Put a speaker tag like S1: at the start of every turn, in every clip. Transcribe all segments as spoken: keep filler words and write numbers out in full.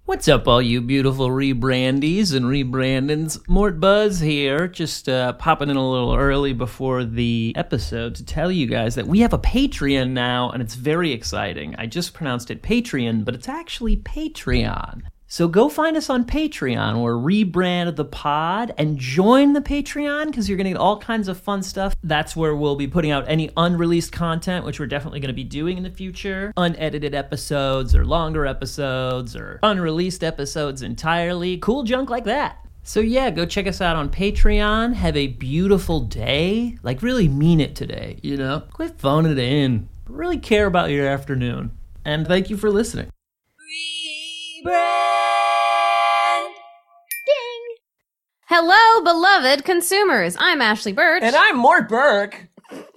S1: What's up, all you beautiful rebrandies and rebrandons? Mort Buzz here, just uh, popping in a little early before the episode to tell you guys that we have a Patreon now, and it's very exciting. I just pronounced it Patreon, but it's actually Patreon. So go find us on Patreon or rebrand the pod and join the Patreon because you're going to get all kinds of fun stuff. That's where we'll be putting out any unreleased content, which we're definitely going to be doing in the future. Unedited episodes or longer episodes or unreleased episodes entirely. Cool junk like that. So yeah, go check us out on Patreon. Have a beautiful day. Like really mean it today, you know? Quit phoning it in. Really care about your afternoon. And thank you for listening.
S2: Rebrand. Hello, beloved consumers. I'm Ashley Birch.
S3: And I'm Mort Burke.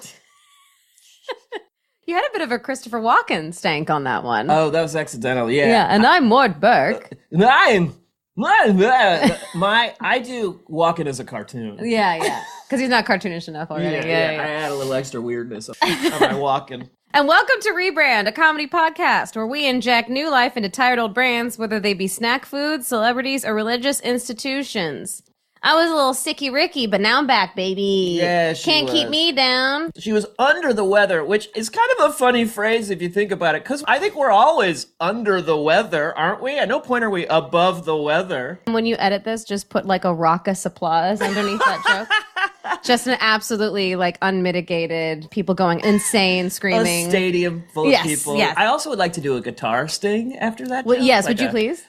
S2: You had a bit of a Christopher Walken stank on that one.
S3: Oh, that was accidental, yeah.
S2: Yeah, and I'm Mort Burke.
S3: I'm... My, my, I do Walken as a cartoon.
S2: Yeah, yeah. Because he's not cartoonish enough already.
S3: Yeah,
S2: yeah,
S3: yeah,
S2: yeah.
S3: I add a little extra weirdness on my Walken.
S2: And welcome to Rebrand, a comedy podcast where we inject new life into tired old brands, whether they be snack foods, celebrities, or religious institutions. I was a little sicky Ricky, but now I'm back, baby.
S3: Yeah, she
S2: Can't
S3: was.
S2: keep me down.
S3: She was under the weather, which is kind of a funny phrase if you think about it, because I think we're always under the weather, aren't we? At no point are we above the weather.
S2: When you edit this, just put like a raucous applause underneath that joke. Just an absolutely like unmitigated people going insane, screaming.
S3: A stadium full of
S2: yes,
S3: people.
S2: Yes.
S3: I also would like to do a guitar sting after that.
S2: Well,
S3: joke,
S2: yes,
S3: like
S2: would you
S3: a-
S2: please?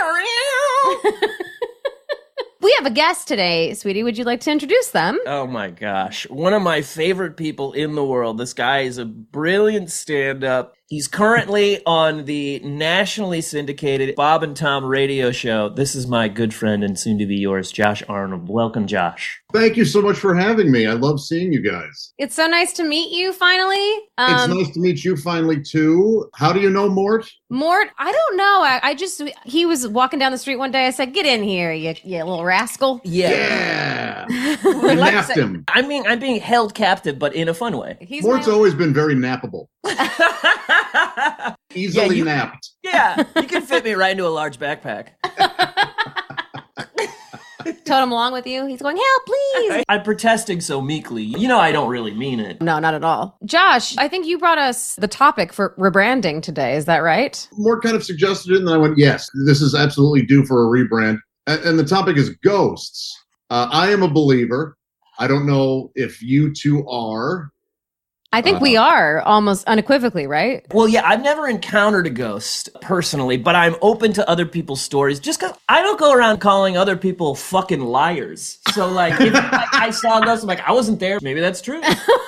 S2: We have a guest today, sweetie. Would you like to introduce them?
S3: Oh my gosh. One of my favorite people in the world. This guy is a brilliant stand-up. He's currently on the nationally syndicated Bob and Tom radio show. This is my good friend and soon to be yours, Josh Arnold. Welcome, Josh.
S4: Thank you so much for having me. I love seeing you guys.
S2: It's so nice to meet you finally. Um,
S4: it's nice to meet you finally, too. How do you know Mort?
S2: Mort, I don't know. I, I just, he was walking down the street one day. I said, get in here, you, you little rascal.
S4: Yeah. You
S2: Like
S4: napped
S2: that.
S4: him.
S3: I mean, I'm being held captive, but in a fun way.
S2: He's
S4: Mort's
S2: my-
S4: always been very nappable. Easily
S3: you-
S4: napped.
S3: Yeah, you can fit me right into a large backpack.
S2: Tote him along with you. He's going, help, please.
S3: I'm protesting so meekly. You know I don't really mean it.
S2: No, not at all. Josh, I think you brought us the topic for rebranding today. Is that right?
S4: Mort kind of suggested it, and I went, yes, this is absolutely due for a rebrand. And, and the topic is ghosts. Uh, I am a believer. I don't know if you two are.
S2: I think
S4: Uh,
S2: we are almost unequivocally, right?
S3: Well, yeah, I've never encountered a ghost personally, but I'm open to other people's stories just because I don't go around calling other people fucking liars. So, like, if like, I saw a ghost, I'm like, I wasn't there. Maybe that's true.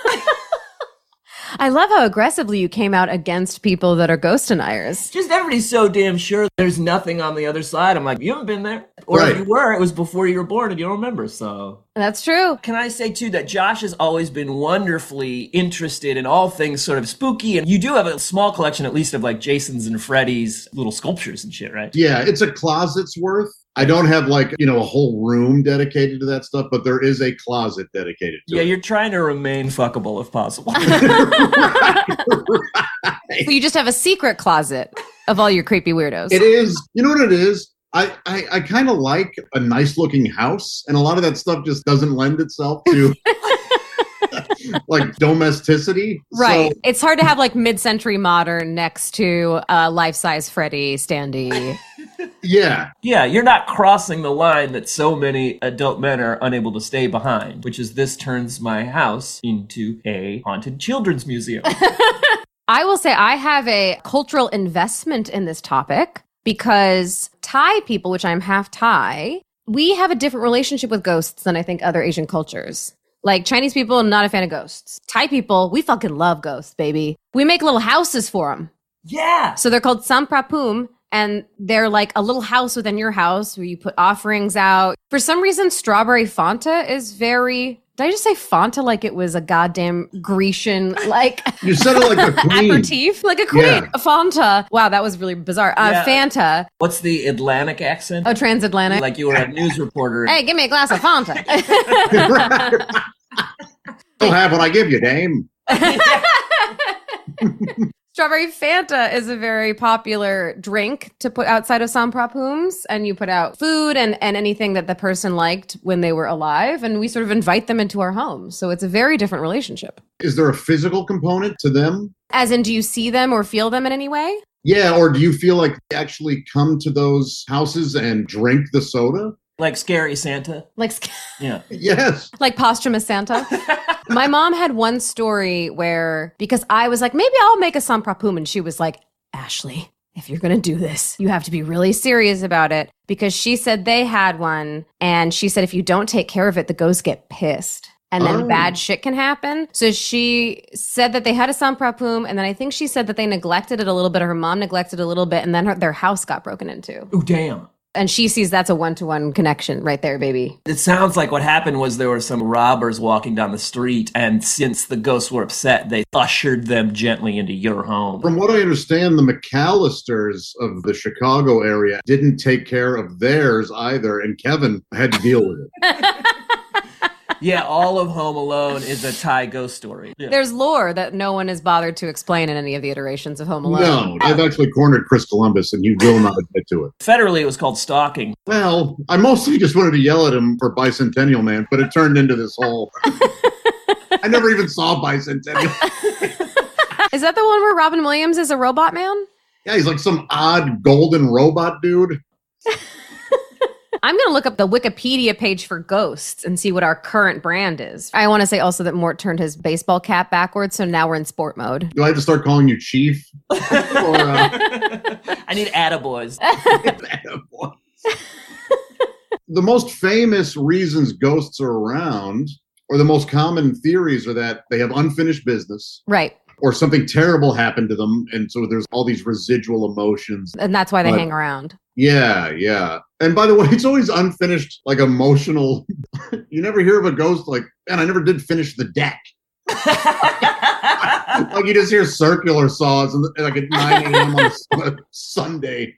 S2: I love how aggressively you came out against people that are ghost deniers.
S3: Just everybody's so damn sure there's nothing on the other side. I'm like, you haven't been there. Or
S4: Right.
S3: if you were, it was before you were born and you don't remember, so.
S2: That's true.
S3: Can I say, too, that Josh has always been wonderfully interested in all things sort of spooky, and you do have a small collection, at least, of, like, Jason's and Freddy's little sculptures and shit, right?
S4: Yeah, it's a closet's worth. I don't have, like, you know, a whole room dedicated to that stuff, but there is a closet dedicated to
S3: Yeah,
S4: it.
S3: you're trying to remain fuckable if possible.
S2: So you just have a secret closet of all your creepy weirdos.
S4: It is. You know what it is? I, I, I kind of like a nice looking house, and a lot of that stuff just doesn't lend itself to like domesticity.
S2: Right.
S4: So,
S2: It's hard to have like mid-century modern next to uh, life-size Freddy standee.
S4: yeah.
S3: Yeah, you're not crossing the line that so many adult men are unable to stay behind, which is this turns my house into a haunted children's museum.
S2: I will say I have a cultural investment in this topic because Thai people, which I'm half Thai, we have a different relationship with ghosts than I think other Asian cultures. Like Chinese people, I'm not a fan of ghosts. Thai people, we fucking love ghosts, baby. We make little houses for them.
S3: Yeah.
S2: So they're called Samprapum, and they're like a little house within your house where you put offerings out. For some reason, strawberry Fanta is very... Did I just say Fanta like it was a goddamn Grecian, like...
S4: You said it like a queen.
S2: aperitif? Like a queen.
S4: Yeah.
S2: A Fanta. Wow, that was really bizarre. Uh,
S3: Yeah.
S2: Fanta.
S3: What's the Atlantic accent?
S2: Oh, transatlantic.
S3: Like you were a news reporter.
S2: Hey, give me a glass of Fanta.
S4: Don't have what I give you, dame.
S2: Strawberry Fanta is a very popular drink to put outside of Samprapums, and you put out food and, and anything that the person liked when they were alive, and we sort of invite them into our homes. So it's a very different relationship.
S4: Is there a physical component to them?
S2: As in, do you see them or feel them in any way?
S4: Yeah, or do you feel like they actually come to those houses and drink the soda?
S3: Like Scary Santa?
S2: Like,
S3: Yeah.
S4: Yes.
S2: like posthumous Santa? My mom had one story where, because I was like, maybe I'll make a Samprapum, and she was like, Ashley, if you're going to do this, you have to be really serious about it, because she said they had one, and she said if you don't take care of it, the ghosts get pissed. And then
S4: Oh.
S2: bad shit can happen. So she said that they had a Samprapum, and then I think she said that they neglected it a little bit, or her mom neglected it a little bit, and then her, their house got broken into.
S3: Ooh, damn.
S2: And she sees that's a one-to-one connection right there, baby.
S3: It sounds like what happened was there were some robbers walking down the street, and since the ghosts were upset, they ushered them gently into your home.
S4: From what I understand, the McAllisters of the Chicago area didn't take care of theirs either, and Kevin had to deal with it.
S3: Yeah, all of Home Alone is a Thai ghost story. Yeah.
S2: There's lore that no one has bothered to explain in any of the iterations of Home Alone.
S4: No, I've actually cornered Chris Columbus, and he will not admit to it.
S3: Federally, it was called stalking.
S4: Well, I mostly just wanted to yell at him for Bicentennial Man, but it turned into this whole... I never even saw Bicentennial.
S2: Is that the one where Robin Williams is a robot man?
S4: Yeah, he's like some odd golden robot dude.
S2: I'm going to look up the Wikipedia page for ghosts and see what our current brand is. I want to say also that Mort turned his baseball cap backwards, so now we're in sport mode.
S4: Do I have to start calling you Chief? or, uh,
S3: I need attaboys.
S4: The most famous reasons ghosts are around, or the most common theories, are that they have unfinished business.
S2: Right.
S4: Or something terrible happened to them, and so there's all these residual emotions.
S2: And that's why they
S4: But-
S2: hang around.
S4: Yeah, yeah. And by the way, it's always unfinished, like emotional. You never hear of a ghost like, man, I never did finish the deck. Like you just hear circular saws and like at nine a.m. on a Sunday.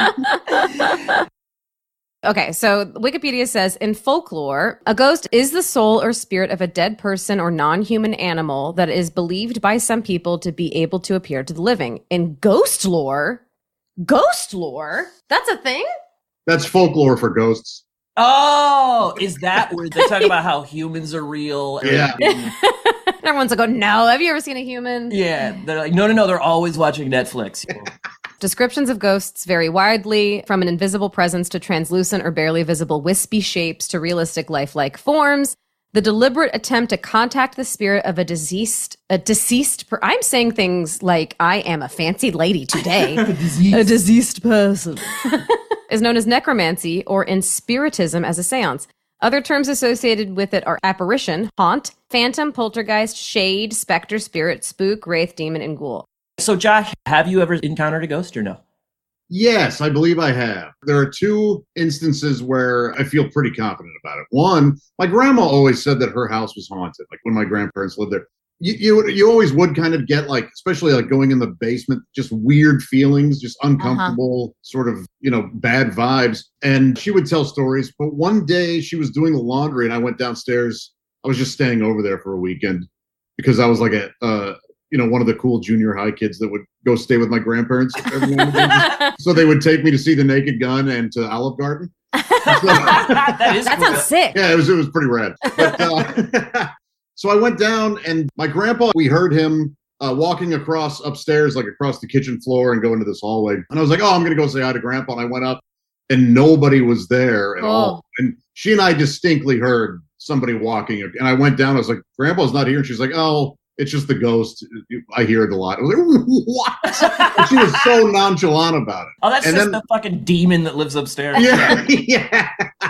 S2: Okay, so Wikipedia says, in folklore, a ghost is the soul or spirit of a dead person or non-human animal that is believed by some people to be able to appear to the living. In ghost lore, ghost lore? That's a thing?
S4: That's folklore for ghosts.
S3: Oh, is that where they talk about how humans are real?
S4: Yeah.
S3: And-
S2: Everyone's like, oh, no, have you ever seen a human?
S3: yeah. They're like, no, no, no. They're always watching Netflix.
S2: Descriptions of ghosts vary widely, from an invisible presence to translucent or barely visible wispy shapes to realistic lifelike forms. The deliberate attempt to contact the spirit of a deceased, a deceased, per- I'm saying things like I am a fancy lady today. A deceased person. Is known as necromancy or in spiritism as a seance. Other terms associated with it are apparition, haunt, phantom, poltergeist, shade, specter, spirit, spook, wraith, demon, and ghoul.
S3: So, Josh, have you ever encountered a ghost or no?
S4: Yes, I believe I have. There are two instances where I feel pretty confident about it. One, my grandma always said that her house was haunted, like when my grandparents lived there. You, you you always would kind of get like, especially like going in the basement, just weird feelings, just uncomfortable, uh-huh. sort of, you know, bad vibes. And she would tell stories. But one day she was doing the laundry and I went downstairs. I was just staying over there for a weekend because I was like a, uh, you know, one of the cool junior high kids that would go stay with my grandparents every now and then. So they would take me to see The Naked Gun and to Olive Garden. So,
S3: that is
S2: That
S3: cool.
S2: sounds sick.
S4: yeah, it was it was pretty rad. But, uh, so I went down, and my grandpa, we heard him uh, walking across upstairs, like across the kitchen floor, and go into this hallway. And I was like, "Oh, I'm going to go say hi to Grandpa." And I went up, and nobody was there at
S2: Oh.
S4: all. And she and I distinctly heard somebody walking. And I went down. I was like, "Grandpa's not here." And she's like, "Oh, it's just the ghost. I hear it a lot." I was like, "What?" And she was so nonchalant about it.
S3: Oh, that's
S4: And
S3: just
S4: then-
S3: the fucking demon that lives upstairs.
S4: Yeah, yeah.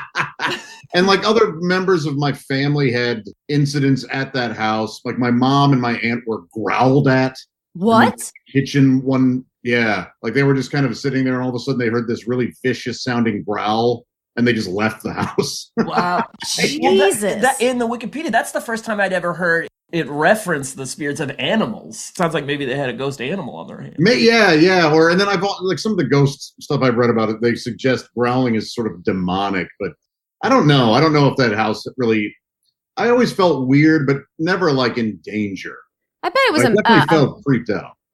S4: And like other members of my family had incidents at that house. Like my mom and my aunt were growled at
S2: What?
S4: in the kitchen one. Yeah, like they were just kind of sitting there, and all of a sudden they heard this really vicious sounding growl, and they just left the house.
S3: Wow.
S2: Jesus.
S3: Well, that, that, in the Wikipedia, that's the first time I'd ever heard it reference the spirits of animals. Sounds like maybe they had a ghost animal on their hands.
S4: May, yeah, yeah. Or and then I've like some of the ghost stuff I've read about it. They suggest growling is sort of demonic, but I don't know. I don't know if that house really. I always felt weird, but never like in danger.
S2: I bet it was
S4: I
S2: a,
S4: definitely
S2: uh,
S4: felt creeped out.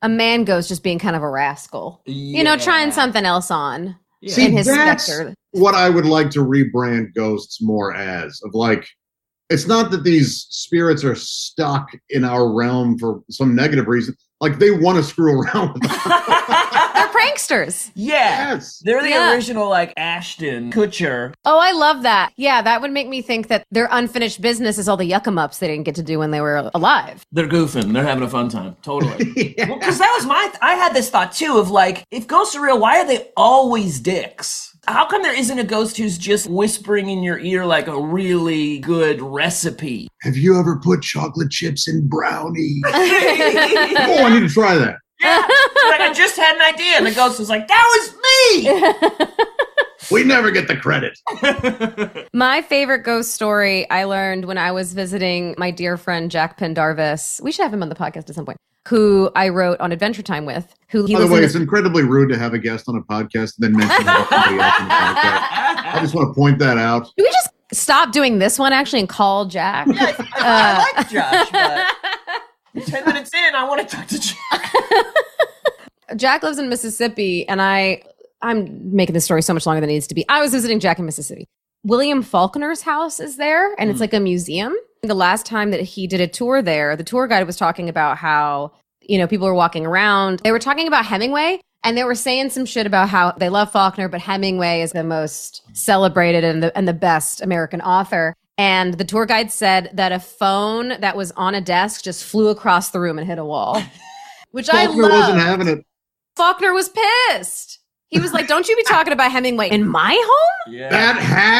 S2: a man ghost just being kind of a rascal.
S3: Yeah.
S2: You know, trying something else on
S3: Yeah.
S4: See,
S2: in his
S4: that's
S2: specter.
S4: what I would like to rebrand ghosts more as, of like, it's not that these spirits are stuck in our realm for some negative reason. Like, they want to screw around with us.
S2: They're pranksters.
S3: Yeah.
S4: Yes.
S3: They're the
S2: Yeah.
S3: original, like, Ashton Kutcher.
S2: Oh, I love that. Yeah, that would make me think that their unfinished business is all the yuck-em-ups they didn't get to do when they were alive.
S3: They're goofing. They're having a fun time. Totally.
S4: Yeah.
S3: Well, because that was my... Th- I had this thought, too, of, like, if ghosts are real, why are they always dicks? How come there isn't a ghost who's just whispering in your ear like a really good recipe?
S4: Have you ever put chocolate chips in brownie? Oh, I need to try that.
S3: Yeah. Like, I just had an idea. And the ghost was like, that was me!
S4: We never get the credit.
S2: My favorite ghost story I learned when I was visiting my dear friend Jack Pendarvis. We should have him on the podcast at some point. Who I wrote on Adventure Time with. Who he
S4: By the
S2: lives
S4: way,
S2: in
S4: it's
S2: this-
S4: incredibly rude to have a guest on a podcast and then mention about somebody else on the podcast. I just want to point that out.
S2: Do we just stop doing this one actually and call Jack?
S3: Yeah, I, I like Josh, but ten minutes in, I want to talk to Jack.
S2: Jack lives in Mississippi, and I, I'm making this story so much longer than it needs to be. I was visiting Jack in Mississippi. William Faulkner's house is there, and it's like a museum. The last time that he did a tour there, the tour guide was talking about how, you know, people were walking around. They were talking about Hemingway, and they were saying some shit about how they love Faulkner, but Hemingway is the most celebrated and the, and the best American author. And the tour guide said that a phone that was on a desk just flew across the room and hit a wall, which I
S4: Faulkner
S2: love.
S4: wasn't having it.
S2: Faulkner was pissed. He was like, don't you be talking about Hemingway in my home?
S3: Yeah.
S4: That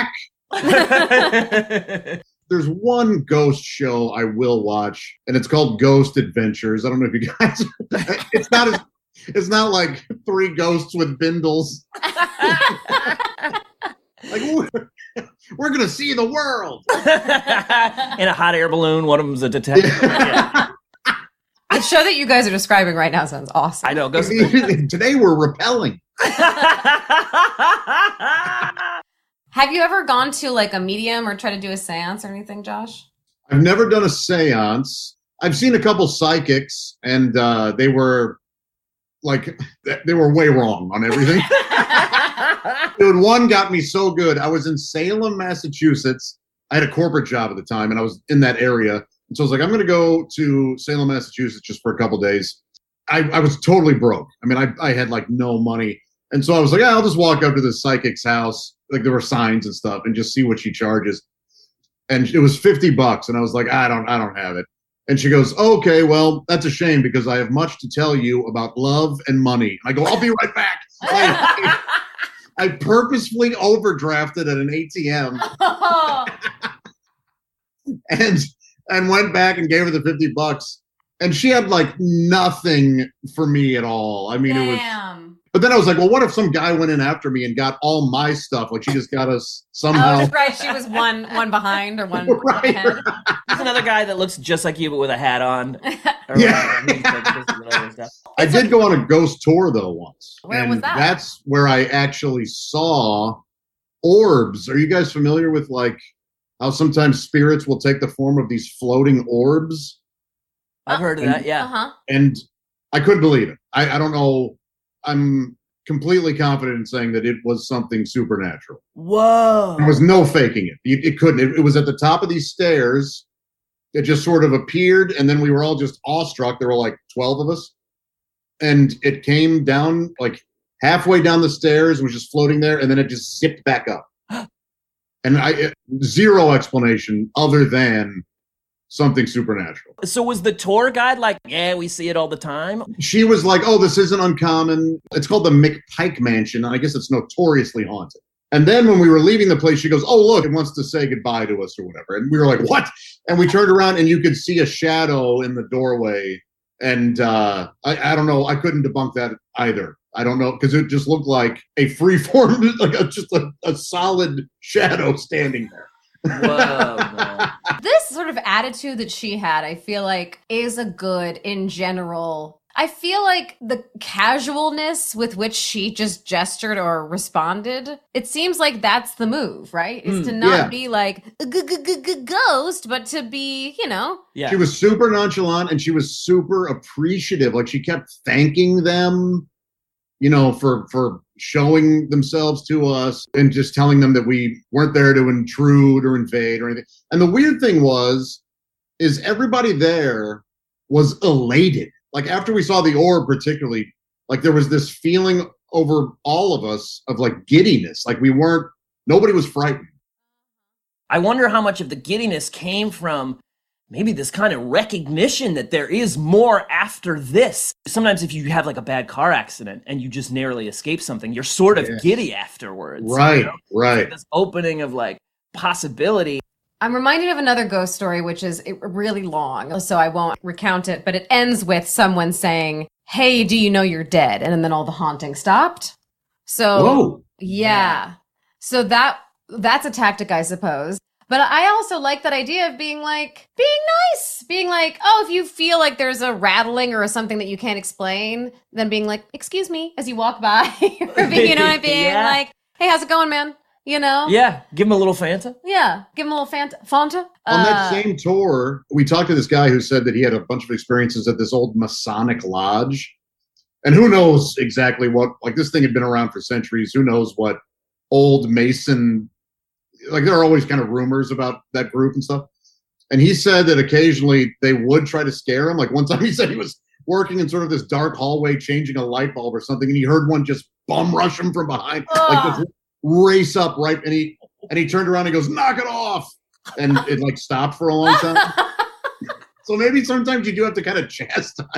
S4: hack. There's one ghost show I will watch, and it's called Ghost Adventures. I don't know if you guys. It's not as. It's not like three ghosts with bindles. Like we're, we're gonna see the world.
S3: In a hot air balloon, one of them's a detective. Yeah.
S2: The show that you guys are describing right now sounds awesome.
S3: I know. Ghost
S4: Today we're repelling.
S2: Have you ever gone to like a medium or try to do a seance or anything, Josh?
S4: I've never done a seance. I've seen a couple psychics, and uh, they were like, they were way wrong on everything. Dude, one got me so good. I was in Salem, Massachusetts. I had a corporate job at the time, and I was in that area. And so I was like, I'm going to go to Salem, Massachusetts just for a couple days. I, I was totally broke. I mean, I, I had like no money. And so I was like, yeah, I'll just walk up to the psychic's house. Like there were signs and stuff and just see what she charges. And it was fifty bucks. And I was like, I don't, I don't have it. And she goes, okay, well, that's a shame because I have much to tell you about love and money. I go, I'll be right back. I, I purposefully overdrafted at an A T M and, and went back and gave her the fifty bucks. And she had like nothing for me at all. I mean, it was, but then I was like, well, what if some guy went in after me and got all my stuff? Like she just got us somehow.
S2: Oh, right. She was one one behind or one
S4: Right.
S2: ahead.
S3: There's another guy that looks just like you, but with a hat on. Or
S4: Yeah.
S3: whatever. He's like, this is whatever stuff.
S4: I did go on a ghost tour though once.
S2: Where
S4: and
S2: was that?
S4: That's where I actually saw orbs. Are you guys familiar with like how sometimes spirits will take the form of these floating orbs?
S3: I've heard of that, yeah.
S2: Uh-huh.
S4: And I couldn't believe it. I, I don't know. I'm completely confident in saying that it was something supernatural.
S3: Whoa.
S4: There was no faking it. It, it couldn't. It, it was at the top of these stairs. It just sort of appeared, and then we were all just awestruck. There were like twelve of us. And it came down like halfway down the stairs, was just floating there, and then it just zipped back up. And I it, zero explanation other than something supernatural.
S3: So was the tour guide like, yeah, we see it all the time?
S4: She was like, oh, this isn't uncommon. It's called the McPike Mansion. And I guess it's notoriously haunted. And then when we were leaving the place, she goes, oh, look, it wants to say goodbye to us or whatever. And we were like, what? And we turned around and you could see a shadow in the doorway. And uh, I, I don't know. I couldn't debunk that either. I don't know. Because it just looked like a free form, like a, just a, a solid shadow standing there.
S3: Whoa, man.
S2: This sort of attitude that she had, I feel like, is a good in general. I feel like the casualness with which she just gestured or responded, it seems like that's the move, right? Is
S3: Mm,
S2: to not
S4: yeah.
S2: be like a g- g- g- g- ghost, but to be, you know.
S3: Yeah.
S4: She was super nonchalant and she was super appreciative. Like she kept thanking them, you know, for for showing themselves to us and just telling them that we weren't there to intrude or invade or anything. And the weird thing was, is everybody there was elated. Like after we saw the orb particularly, like there was this feeling over all of us of like giddiness. Like we weren't, nobody was frightened.
S3: I wonder how much of the giddiness came from maybe this kind of recognition that there is more after this. Sometimes if you have like a bad car accident and you just narrowly escape something, you're sort of
S4: Yeah.
S3: giddy afterwards.
S4: Right,
S3: you know?
S4: right.
S3: This opening of like possibility.
S2: I'm reminded of another ghost story, which is it- really long, so I won't recount it, but it ends with someone saying, hey, do you know you're dead? And then all the haunting stopped. So,
S4: Whoa.
S2: yeah. So that that's a tactic, I suppose. But I also like that idea of being like, being nice, being like, oh, if you feel like there's a rattling or something that you can't explain, then being like, excuse me, as you walk by, or being, you know, being
S3: Yeah.
S2: like, hey, how's it going, man? You know?
S3: Yeah, give him a little Fanta.
S2: Yeah. Give him a little Fanta. Fanta?
S4: On that
S2: Uh,
S4: same tour, we talked to this guy who said that he had a bunch of experiences at this old Masonic lodge. And who knows exactly what, like this thing had been around for centuries. Who knows what old Mason, like there are always kind of rumors about that group and stuff. And he said that occasionally they would try to scare him. Like one time he said he was working in sort of this dark hallway, changing a light bulb or something. And he heard one just bum rush him from behind, like
S2: Ugh.
S4: this race up right. And he, and he turned around and he goes, knock it off. And it like stopped for a long time. So maybe sometimes you do have to kind of chastise.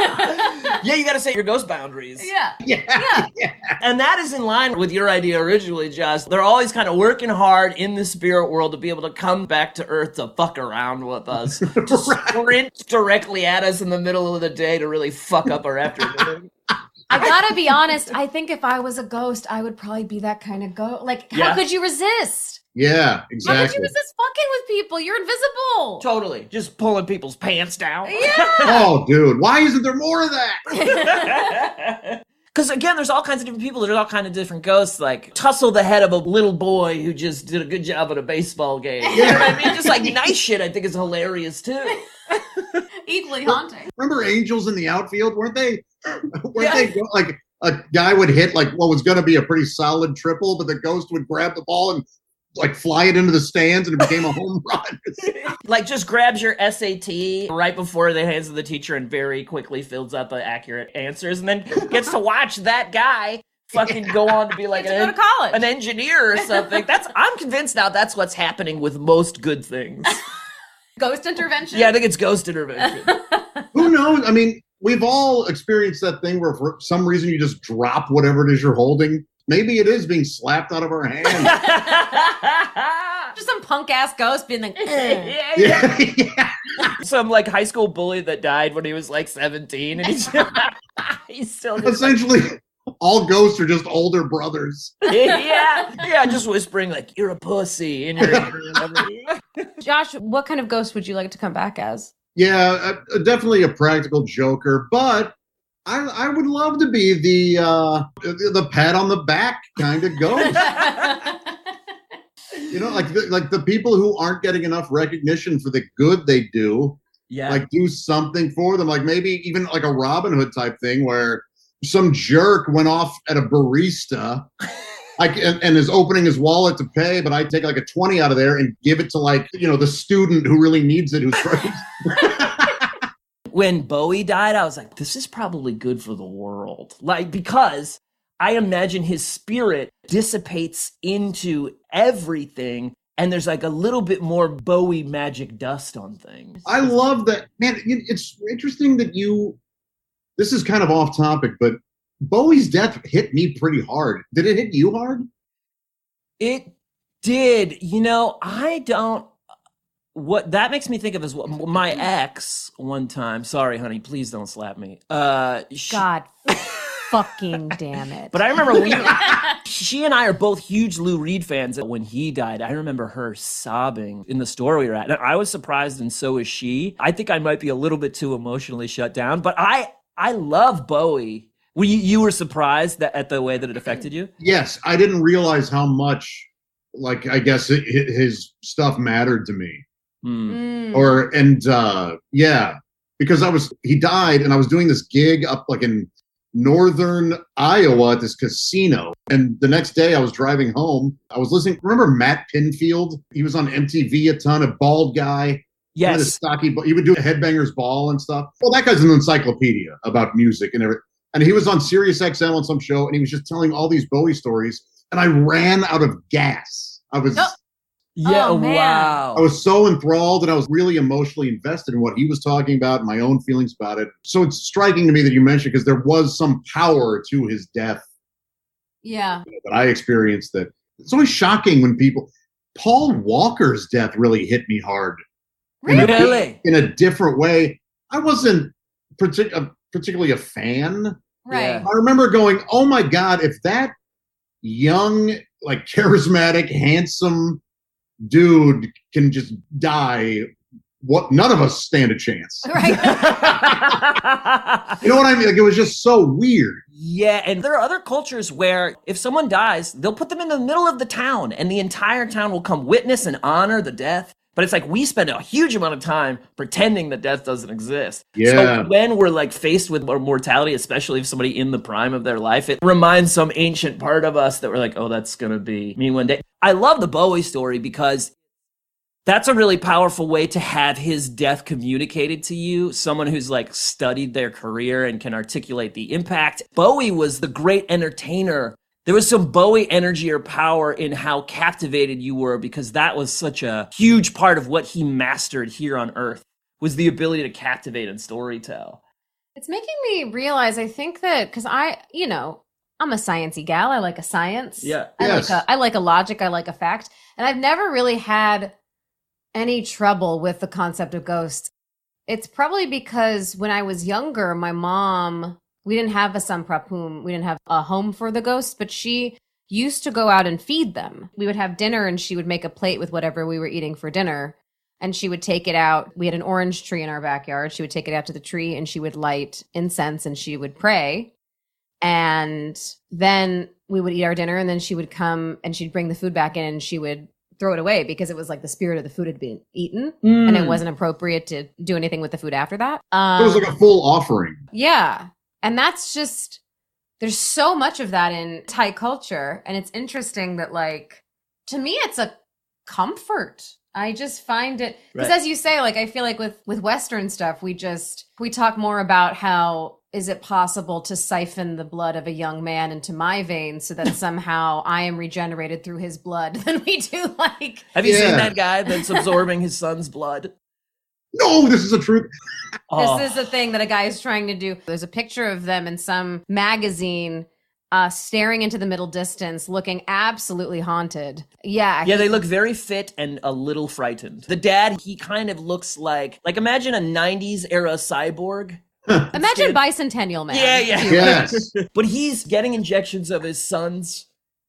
S3: Yeah, you got to set your ghost boundaries.
S2: yeah.
S4: Yeah.
S2: Yeah.
S3: And that is in line with your idea originally, Josh. They're always kind of working hard in the spirit world to be able to come back to Earth to fuck around with us, to sprint directly at us in the middle of the day to really fuck up our afternoon.
S2: I gotta be honest. I think if I was a ghost, I would probably be that kind of ghost. Like, how
S3: Yeah.
S2: could you resist?
S4: Yeah,
S2: How could
S4: exactly.
S2: you resist fucking with people? You're invisible.
S3: Totally. Just pulling people's pants down.
S2: Yeah.
S4: Oh, dude, why isn't there more of that?
S3: Because again, there's all kinds of different people. There's all kinds of different ghosts. Like tussle the head of a little boy who just did a good job at a baseball game. You know what I mean? Just like nice shit. I think is hilarious too.
S2: Equally haunting.
S4: Remember angels in the outfield? Weren't they? Weren't
S3: Yeah.
S4: they go- like a guy would hit like what was going to be a pretty solid triple, but the ghost would grab the ball and like fly it into the stands, and it became a home run.
S3: Like just grabs your S A T right before the hands of the teacher and very quickly fills out the accurate answers, and then gets to watch that guy fucking go on to be like
S2: To go
S3: an,
S2: to college.
S3: an engineer or something. That's I'm convinced now that's what's happening with most good things.
S2: Ghost intervention.
S3: Yeah, I think it's ghost intervention.
S4: Who knows? I mean, we've all experienced that thing where for some reason you just drop whatever it is you're holding. Maybe it is being slapped out of our hand.
S2: Just some punk ass ghost being like, "Eh."
S3: yeah, yeah.
S4: Yeah, yeah.
S3: Some like high school bully that died when he was like seventeen, and he's he's still just, like,
S4: Essentially, all ghosts are just older brothers.
S3: yeah, yeah, just whispering like "you're a pussy" in your ear. or whatever.
S2: Josh, what kind of ghost would you like to come back as?
S4: Yeah, uh, definitely a practical joker, but I, I would love to be the uh, the, the pat on the back kind of ghost. You know, like the, like the people who aren't getting enough recognition for the good they do,
S3: Yeah,
S4: like do something for them. Like maybe even like a Robin Hood type thing where some jerk went off at a barista. Like, and, and is opening his wallet to pay, but I take like a twenty out of there and give it to like, you know, the student who really needs it, who's trying.
S3: when Bowie died, I was like, this is probably good for the world. Like, because I imagine his spirit dissipates into everything, and there's like a little bit more Bowie magic dust on things.
S4: I love that, man. it- It's interesting that you. This is kind of off topic, but Bowie's death hit me pretty hard. Did it hit you hard?
S3: It did. You know, I don't. What that makes me think of is what my ex one time. Sorry, honey, please don't slap me. Uh, she,
S2: God fucking damn it.
S3: But I remember we, she and I are both huge Lou Reed fans. When he died, I remember her sobbing in the store we were at. And I was surprised, and so is she. I think I might be a little bit too emotionally shut down, but I. I love Bowie. Were you, you were surprised that at the way that it affected you?
S4: Yes, I didn't realize how much, like, I guess it, his stuff mattered to me.
S3: Hmm.
S2: Mm.
S4: Or, and, uh, yeah, because I was, he died and I was doing this gig up like in northern Iowa at this casino. And the next day I was driving home. I was listening. Remember Matt Pinfield? He was on M T V a ton, a bald guy.
S3: Yes.
S4: This stocky, he would do a Headbangers Ball and stuff. Well, that guy's an encyclopedia about music and everything. And he was on Sirius X M on some show, and he was just telling all these Bowie stories. And I ran out of gas. I was,
S2: Oh.
S3: Yeah,
S2: Oh, man.
S3: wow.
S4: I was so enthralled, and I was really emotionally invested in what he was talking about, and my own feelings about it. So it's striking to me that you mentioned, because there was some power to his death
S2: Yeah.
S4: that I experienced. That it's always shocking when people. Paul Walker's death really hit me hard. In a-
S3: Really?
S4: in a different way. I wasn't partic- uh, particularly a fan.
S2: Right.
S3: Yeah.
S4: I remember going, oh my God, if that young, like charismatic, handsome dude can just die, what none of us stand a chance.
S2: Right.
S4: You know what I mean? Like, it was just so weird.
S3: Yeah, and there are other cultures where if someone dies, they'll put them in the middle of the town, and the entire town will come witness and honor the death. But it's like we spend a huge amount of time pretending that death doesn't exist.
S4: Yeah.
S3: So when we're like faced with our mortality, especially if somebody in the prime of their life, it reminds some ancient part of us that we're like, oh, that's going to be me one day. I love the Bowie story because that's a really powerful way to have his death communicated to you. Someone who's like studied their career and can articulate the impact. Bowie was the great entertainer. There was some Bowie energy or power in how captivated you were, because that was such a huge part of what he mastered here on Earth, was the ability to captivate and storytell.
S2: It's making me realize, I think that, because I, you know, I'm a sciencey gal. I like a science.
S3: Yeah.
S2: I
S4: Yes.
S2: like a, I like a logic. I like a fact. And I've never really had any trouble with the concept of ghosts. It's probably because when I was younger, my mom, we didn't have a Samprapum. We didn't have a home for the ghosts, but she used to go out and feed them. We would have dinner and she would make a plate with whatever we were eating for dinner. And she would take it out. We had an orange tree in our backyard. She would take it out to the tree and she would light incense and she would pray. And then we would eat our dinner, and then she would come and she'd bring the food back in and she would throw it away because it was like the spirit of the food had been eaten and it wasn't appropriate to do anything with the food after that. Um,
S4: It was like a full offering.
S2: yeah. And that's just, there's so much of that in Thai culture. And it's interesting that, like, to me, it's a comfort. I just find it, because
S3: Right.
S2: as you say, like, I feel like with, with Western stuff, we just, we talk more about how is it possible to siphon the blood of a young man into my veins so that somehow I am regenerated through his blood than we do, like,
S3: Have you
S4: Yeah.
S3: seen that guy that's absorbing his son's blood?
S4: No, this is a truth.
S3: Oh.
S2: This is the thing that a guy is trying to do. There's a picture of them in some magazine uh, staring into the middle distance, looking absolutely haunted. Yeah.
S3: Yeah,
S2: he-
S3: they look very fit and a little frightened. The dad, he kind of looks like, like imagine a nineties era cyborg.
S2: Imagine Bicentennial Man.
S3: Yeah, yeah.
S4: Yes.
S3: But he's getting injections of his son's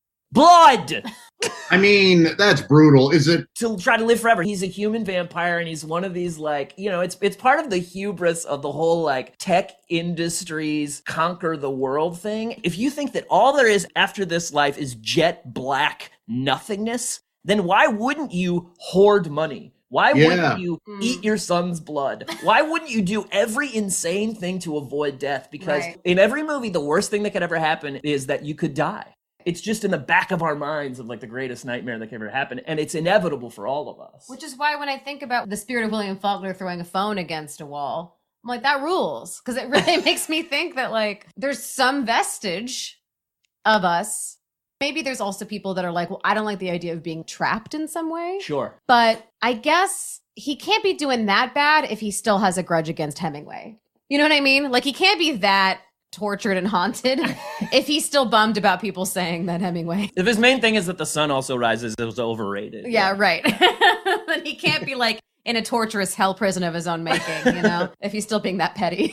S3: blood
S4: I mean, that's brutal. Is it?
S3: to try to live forever. He's a human vampire, and he's one of these, like, you know, it's it's part of the hubris of the whole, like, tech industries conquer the world thing. If you think that all there is after this life is jet black nothingness, then why wouldn't you hoard money? Why
S4: Yeah.
S3: wouldn't you
S2: Mm.
S3: eat your son's blood? Why wouldn't you do every insane thing to avoid death? Because
S2: Right.
S3: in every movie, the worst thing that could ever happen is that you could die. It's just in the back of our minds of like the greatest nightmare that could ever happen. And it's inevitable for all of us.
S2: Which is why when I think about the spirit of William Faulkner throwing a phone against a wall, I'm like, that rules. Because it really makes me think that, like, there's some vestige of us. Maybe there's also people that are like, well, I don't like the idea of being trapped in some way.
S3: Sure.
S2: But I guess he can't be doing that bad if he still has a grudge against Hemingway. You know what I mean? Like, he can't be that tortured and haunted if he's still bummed about people saying that Hemingway.
S3: If his main thing is that the sun also rises, it was overrated.
S2: Yeah, right. Then he can't be like in a torturous hell prison of his own making, you know, if he's still being that petty.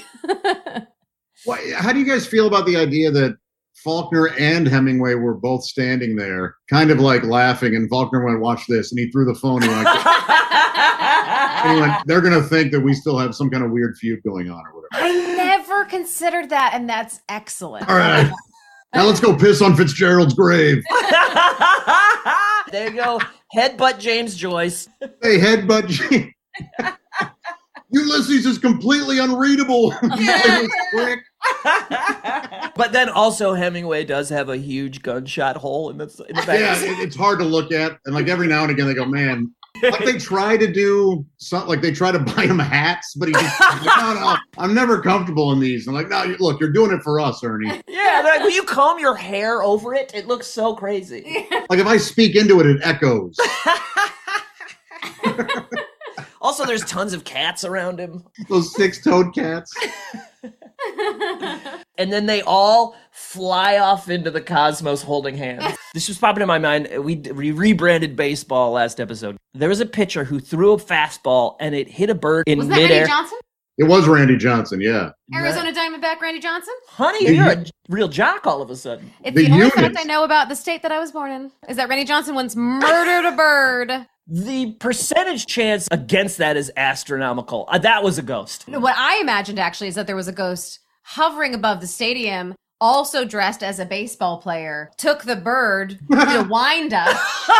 S4: What, how do you guys feel about the idea that Faulkner and Hemingway were both standing there, kind of like laughing, and Faulkner went, "Watch this," and he threw the phone. He went, and he went, "They're going to think that we still have some kind of weird feud going on or whatever."
S2: I never considered that, and that's excellent.
S4: All right. Now let's go piss on Fitzgerald's grave.
S3: There you go. Headbutt James Joyce.
S4: Hey, headbutt. James. Ulysses is completely unreadable.
S3: But then also Hemingway does have a huge gunshot hole in the, in the back.
S4: Yeah, it, it's hard to look at. And like every now and again they go, man, like they try to do something, like they try to buy him hats, but he just, no, no, I'm never comfortable in these. I'm like, no, you, look, you're doing it for us, Ernie.
S3: Yeah, like, will you comb your hair over it? It looks so crazy.
S4: Like if I speak into it, it echoes.
S3: Also, there's tons of cats around him.
S4: Those six-toed cats.
S3: And then they all fly off into the cosmos holding hands. This was popping in my mind. We, we rebranded baseball last episode. There was a pitcher who threw a fastball and it hit a bird in
S2: Wasn't that
S3: midair.
S2: Randy Johnson?
S4: It was Randy Johnson, yeah.
S2: Arizona Diamondback Randy Johnson?
S3: Honey, you're a real jock all of a sudden.
S2: It's
S4: The
S2: the, only
S4: unit.
S2: fact I know about the state that I was born in. Is that Randy Johnson once murdered a bird.
S3: The percentage chance against that is astronomical. Uh, that was a ghost.
S2: What I imagined actually is that there was a ghost hovering above the stadium, also dressed as a baseball player, took the bird, did a wind up,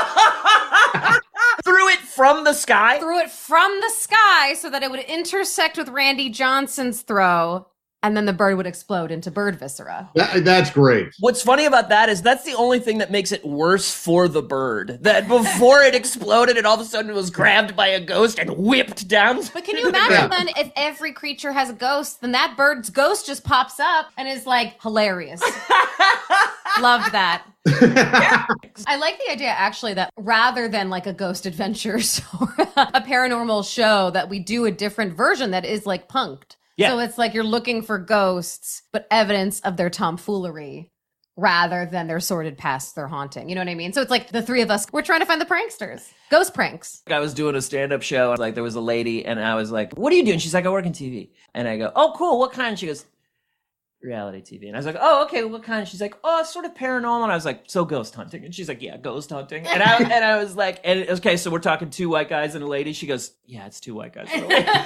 S3: Threw it from the sky?
S2: threw it from the sky so that it would intersect with Randy Johnson's throw, and then the bird would explode into bird viscera.
S4: That, that's great.
S3: What's funny about that is that's the only thing that makes it worse for the bird. That before it exploded, it all of a sudden was grabbed by a ghost and whipped down.
S2: But can you imagine then if every creature has a ghost, then that bird's ghost just pops up and is like hilarious. Loved that. I like the idea actually that rather than like a Ghost Adventures or a paranormal show, that we do a different version that is like punked.
S3: Yeah.
S2: So it's like you're looking for ghosts, but evidence of their tomfoolery rather than their sordid past, their haunting. You know what I mean? So it's like the three of us, we're trying to find the pranksters. Ghost pranks.
S3: I was doing a stand-up show, and like there was a lady, and I was like, "What are you doing?" She's like, "I work in T V." And I go, "Oh, cool. What kind?" She goes, "Reality T V." And I was like, "Oh, okay. What kind?" She's like, "Oh, it's sort of paranormal." And I was like, "So ghost hunting?" And she's like, "Yeah, ghost hunting." And I and I was like, and, "Okay, so we're talking two white guys and a lady." She goes, "Yeah, it's two white guys and a lady."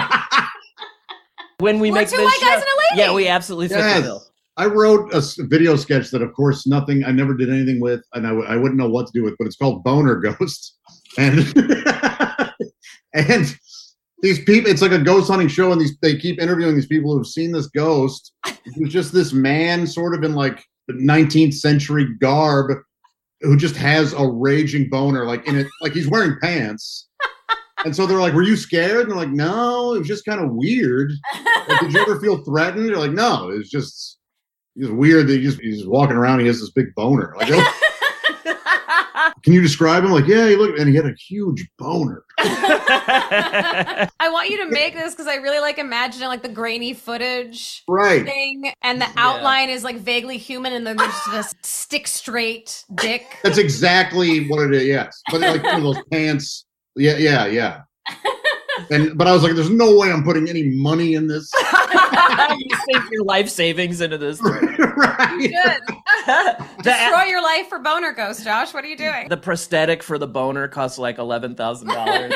S3: When we
S2: We're
S3: make
S2: two
S3: this
S2: white
S3: show,
S2: guys and a lady.
S3: yeah, we absolutely fit
S4: Yes.
S3: the bill.
S4: I wrote a s- video sketch that, of course, nothing, I never did anything with, and I, w- I wouldn't know what to do with, but it's called Boner Ghost. And and these people, it's like a ghost hunting show, and these they keep interviewing these people who've seen this ghost. Who's just this man, sort of in like the nineteenth century garb, who just has a raging boner, like in it, like he's wearing pants. And so they're like, "Were you scared?" And they're like, "No, it was just kind of weird." Like, did you ever feel threatened? You're like, "No, it's just it's weird that he just he's just walking around. He has this big boner." Like, oh, can you describe him? Like, yeah, he looked, and he had a huge boner.
S2: I want you to make this because I really like imagining like the grainy footage
S4: Right.
S2: thing, and the outline is like vaguely human, and then there's just a stick straight dick.
S4: That's exactly what it is. Yes, but like one of those pants. Yeah, yeah, yeah. And but I was like, "There's no way I'm putting any money in this."
S3: You save your life savings into this.
S4: Right.
S2: Good.
S3: the,
S2: Destroy your life for Boner Ghost, Josh. What are you doing?
S3: the prosthetic for the boner costs like eleven thousand dollars.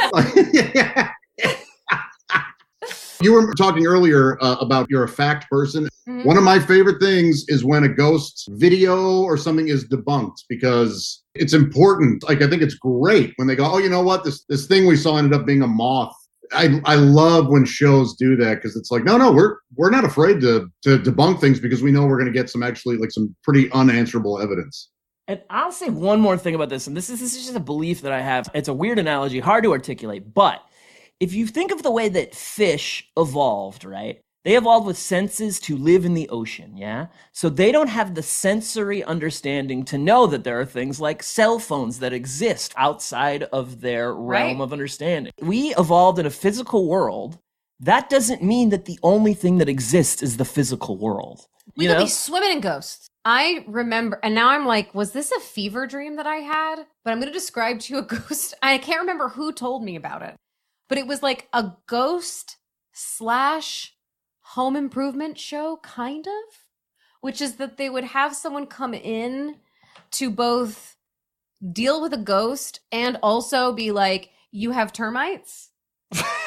S4: You were talking earlier uh, about you're a fact person.
S2: Mhm.
S4: One of my favorite things is when a ghost video or something is debunked, because it's important. Like, I think it's great when they go, "Oh, you know what? This this thing we saw ended up being a moth." I I love when shows do that, because it's like, no, no, we're we're not afraid to to debunk things because we know we're going to get some actually like some pretty unanswerable evidence.
S3: And I'll say one more thing about this, and this is, this is just a belief that I have. It's a weird analogy, hard to articulate, but if you think of the way that fish evolved, right? They evolved with senses to live in the ocean, yeah? So they don't have the sensory understanding to know that there are things like cell phones that exist outside of their realm
S2: Right.
S3: of understanding. We evolved in a physical world. That doesn't mean that the only thing that exists is the physical world.
S2: We
S3: You
S2: could
S3: know?
S2: be swimming in ghosts. I remember, and now I'm like, was this a fever dream that I had? But I'm going to describe to you a ghost. I can't remember who told me about it, but it was like a ghost slash home improvement show, kind of, which is that they would have someone come in to both deal with a ghost and also be like, "You have termites."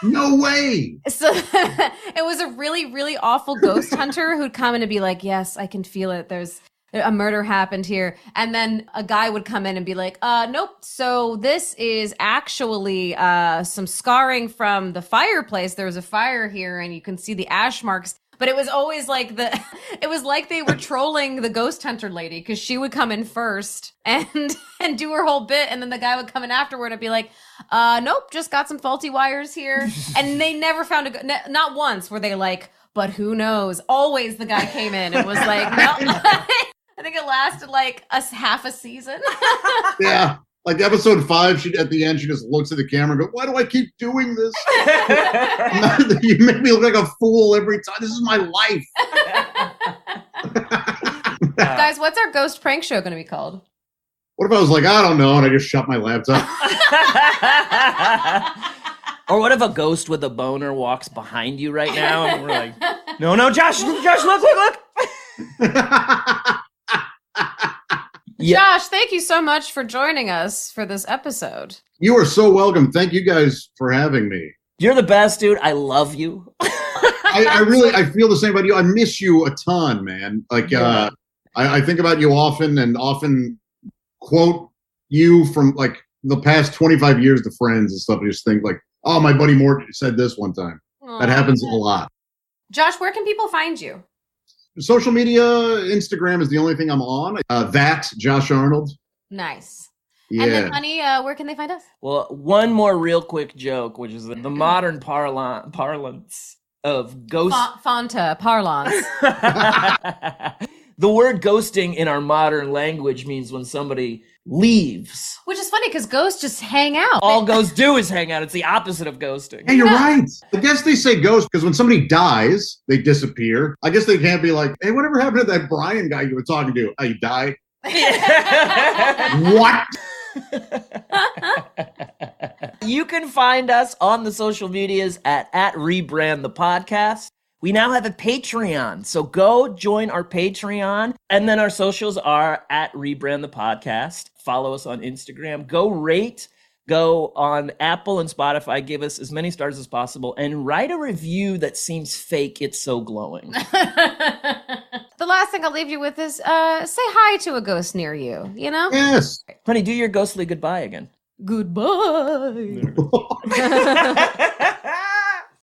S4: No way.
S2: So it was a really, really awful ghost hunter who'd come in and be like, yes, I can feel it. There's a murder happened here. And then a guy would come in and be like, uh, nope. So this is actually uh, some scarring from the fireplace. There was a fire here and you can see the ash marks. But it was always like the, it was like they were trolling the ghost hunter lady because she would come in first and and do her whole bit, and then the guy would come in afterward and be like, uh, nope, just got some faulty wires here, and they never found a, go- ne- not once were they like, but who knows? Always the guy came in and was like, no. I think it lasted like a half a season.
S4: Yeah. Like episode five, she at the end, she just looks at the camera and goes, why do I keep doing this? You make me look like a fool every time. This is my life.
S2: Guys, what's our ghost prank show going to be called?
S4: What if I was like, I don't know, and I just shut my laptop?
S3: Or what if a ghost with a boner walks behind you right now and we're like, no, no, Josh, Josh, look, look, look. Yeah.
S2: Josh, thank you so much for joining us for this episode.
S4: You are so welcome. Thank you guys for having me.
S3: You're the best, dude. I love you.
S4: I, I really, I feel the same about you. I miss you a ton, man. Like,
S3: Yeah.
S4: uh, I, I think about you often and often quote you from like the past twenty-five years to friends and stuff. I just think like, oh, my buddy Mort said this one time.
S2: Aww.
S4: That happens a lot.
S2: Josh, where can people find you?
S4: Social media, Instagram is the only thing I'm on. Uh, that Josh Arnold.
S2: Nice.
S4: Yeah.
S2: And then, honey, uh, where can they find us?
S3: Well, one more real quick joke, which is the, the modern parla- parlance of ghost.
S2: Fa- Fanta, parlance.
S3: The word ghosting in our modern language means when somebody leaves.
S2: Which is funny because ghosts just hang out.
S3: All ghosts do is hang out. It's the opposite of ghosting.
S4: Hey, you're right. I guess they say ghost because when somebody dies, they disappear. I guess they can't be like, hey, whatever happened to that Brian guy you were talking to? Oh, he died? What?
S3: You can find us on the social medias at, at Rebrand the Podcast. We now have a Patreon, so go join our Patreon. And then our socials are at Rebrand the Podcast. Follow us on Instagram. Go rate. Go on Apple and Spotify. Give us as many stars as possible. And write a review that seems fake. It's so glowing.
S2: The last thing I'll leave you with is uh, say hi to a ghost near you, you know?
S4: Yes.
S3: Honey, do your ghostly goodbye again.
S2: Goodbye.